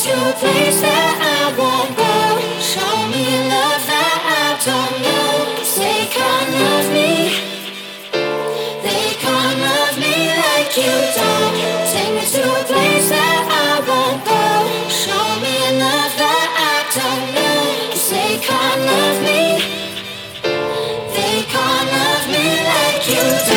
to a place that I won't go. Show me love that I don't know. 'Cause they can't love me. They can't love me like you don't. Take me to a place that I won't go. Show me love that I don't know. 'Cause they can't love me. They can't love me like you do.